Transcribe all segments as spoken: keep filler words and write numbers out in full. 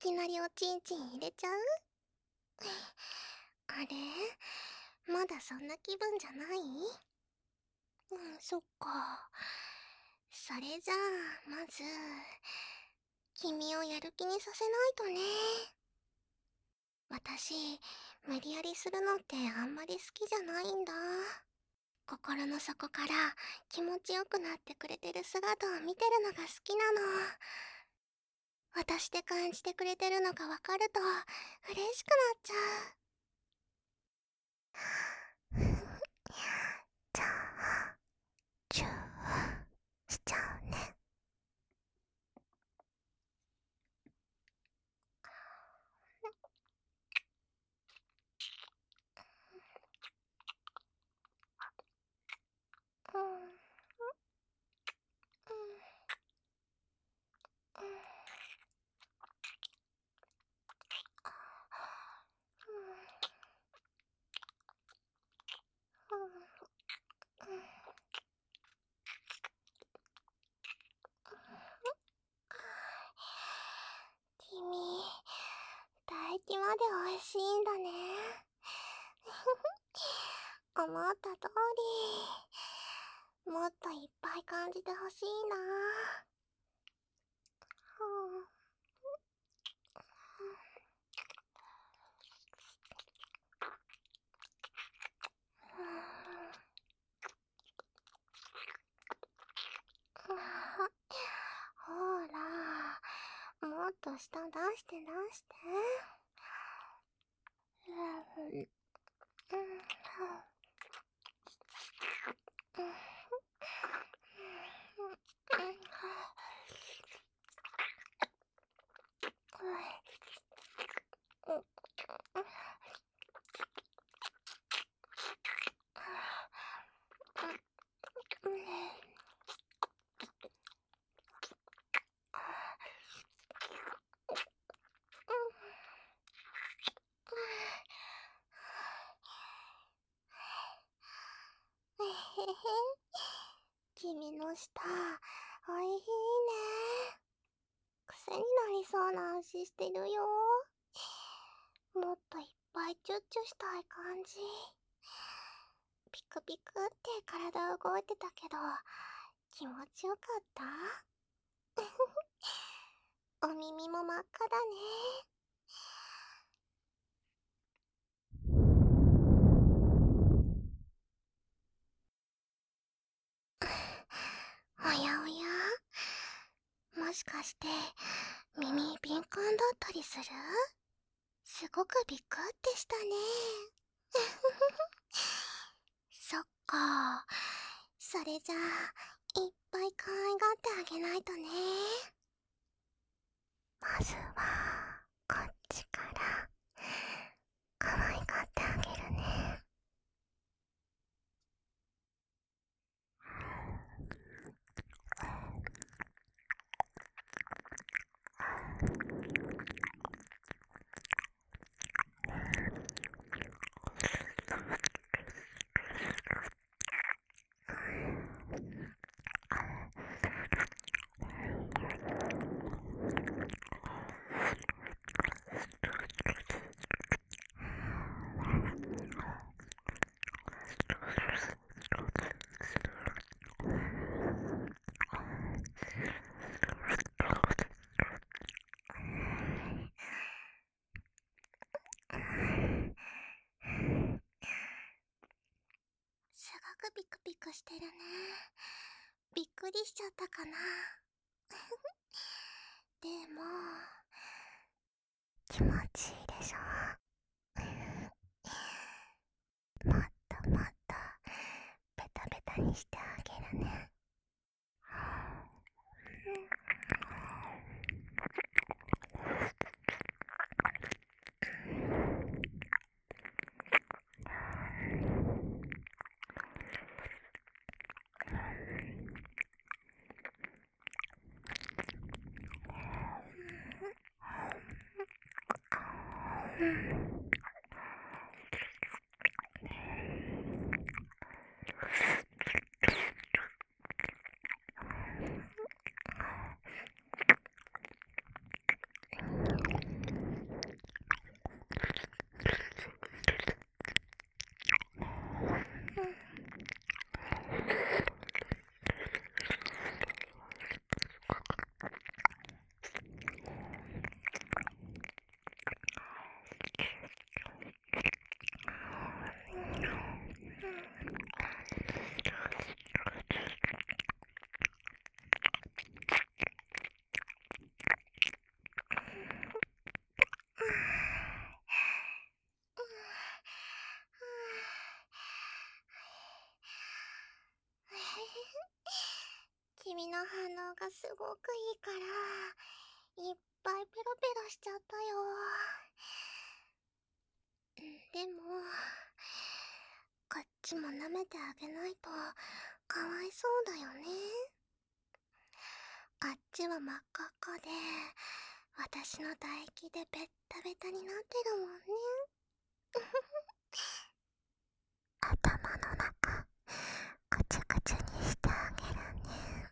きなりおちんちん入れちゃう？あれ、まだそんな気分じゃない？うん、そっか。それじゃあ、まず、君をやる気にさせないとね。私、無理やりするのってあんまり好きじゃないんだ。心の底から気持ちよくなってくれてる姿を見てるのが好きなの。私で感じてくれてるのがわかると嬉しくなっちゃう。じゃあ、チューしちゃうね。うん、うん、うん、うん、うん。君、唾液まで美味しいんだね。思った通り、もっといっぱい感じてほしいな。うん、ほら、もっと舌出して出して。うん、うん、うん、君の舌、おいしいね。癖になりそうな味してるよ。もっといっぱいチュッチュしたい感じ。ピクピクって体動いてたけど、気持ちよかった？お耳も真っ赤だね。おやおや、もしかして耳敏感だったりする？すごくビクってしたね。そっか。それじゃあ、いっぱい可愛がってあげないとね。まずは、こっちから、可愛がってあげるね。すごくピクピクしてるね。びっくりしちゃったかな。でも、気持ちいいでしょ？もっともっとベタベタにしてあげるね。うん、 君の反応がすごくいいから、いっぱいペロペロしちゃったよ。でも、こっちも舐めてあげないとかわいそうだよね。あっちは真っ赤っかで、私の唾液でベッタベタになってるもんね。頭の中、くちゅくちゅにしてあげるね。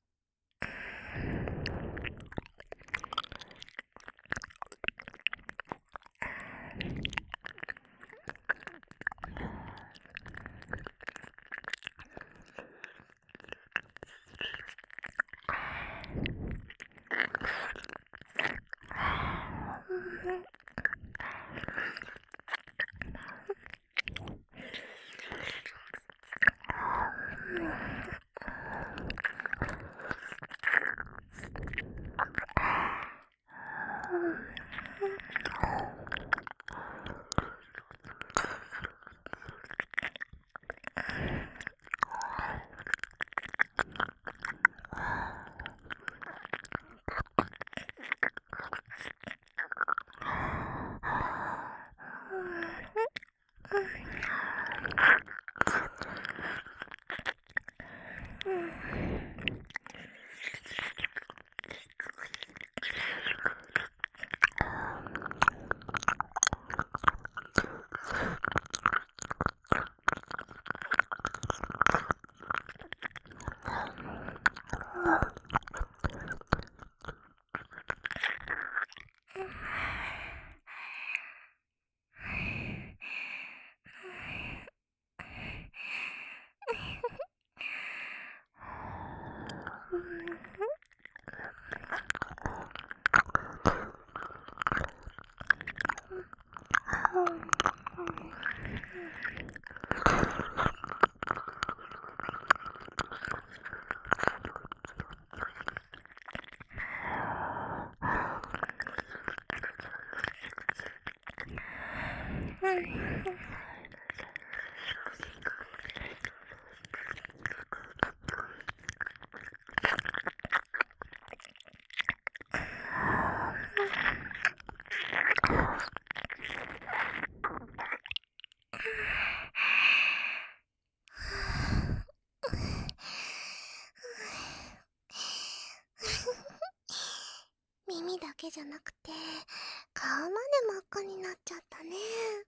耳だけじゃなくて顔まで真っ赤になっちゃったね。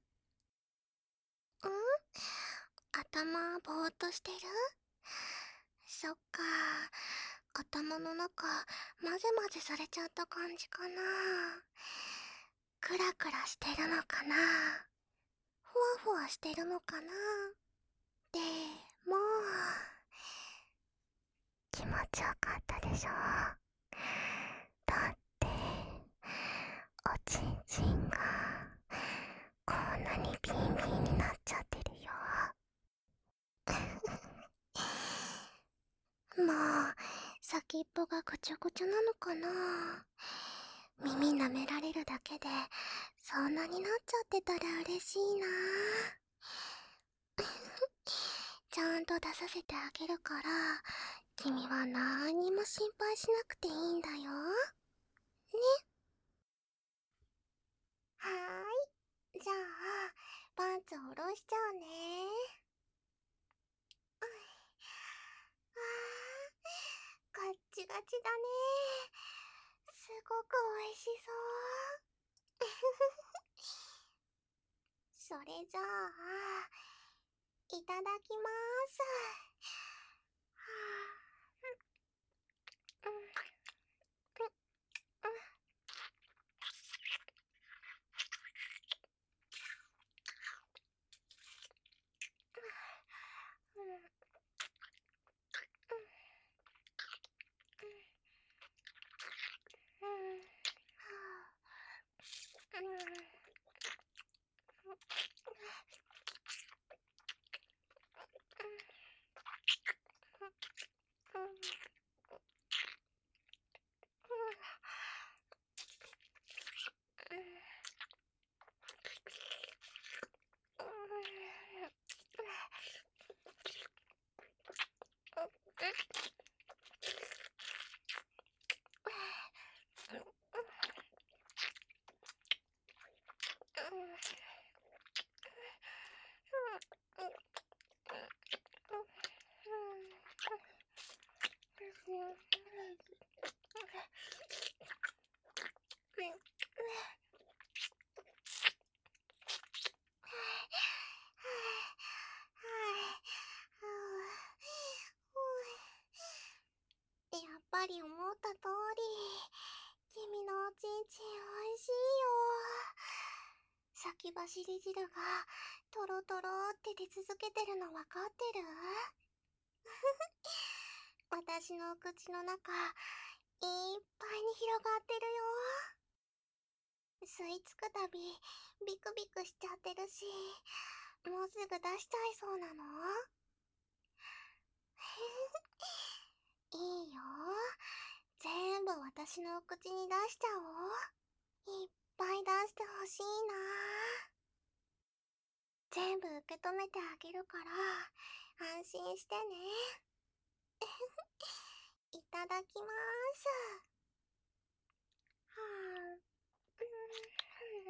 ん？頭ぼーっとしてる？そっか、頭の中混ぜ混ぜされちゃった感じかな。クラクラしてるのかな、ふわふわしてるのかな。でも気持ちよかったでしょ。だっておちんちんがこんなにビンビンになっちゃってるよ。もう先っぽがぐちょぐちょなのかな。耳舐められるだけでそんなになっちゃってたら嬉しいな。ちゃんと出させてあげるから、君は何にも心配しなくていいんだよ。ね。はーい。じゃあパンツ下ろしちゃうね。あー、ガッチガチだね。すごくおいしそう。それじゃあいただきまーす。はあ、うんうんうんうんり思った通り、君のおちんちんおいしいよ。先走り汁がトロトロって出続けてるのわかってる？私のお口の中、いっぱいに広がってるよ。吸い付くたび、ビクビクしちゃってるし、もうすぐ出しちゃいそうなの？いいよ。全部私のお口に出しちゃおう。いっぱい出してほしいな。全部受け止めてあげるから、安心してね。いただきまーす。はぁ、うん、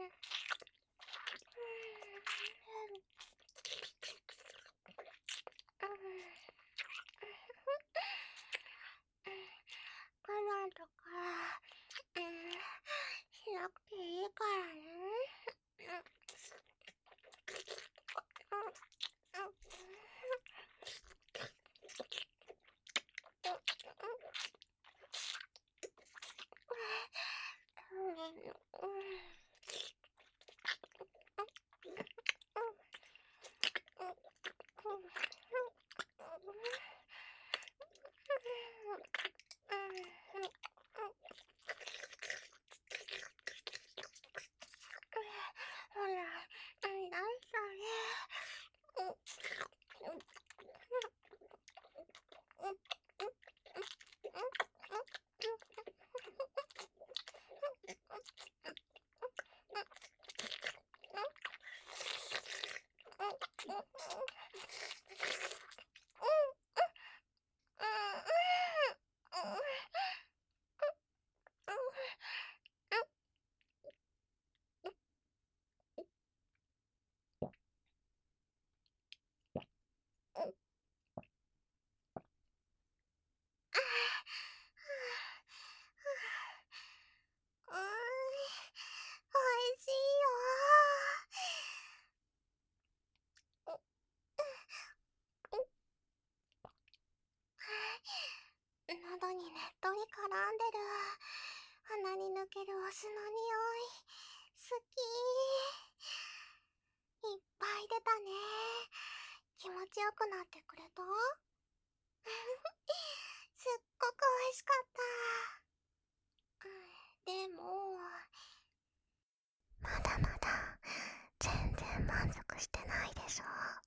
我慢とか、うん、しなくていいからね。ほら、うん、なんそれ。うーん、おいしいよー。喉にねっとり絡んでる。鼻に抜けるお酢の匂い。好きー。いっぱい出たね。気持ちよくなってくれた？すっごく美味しかった。でも、まだまだ全然満足してないでしょ。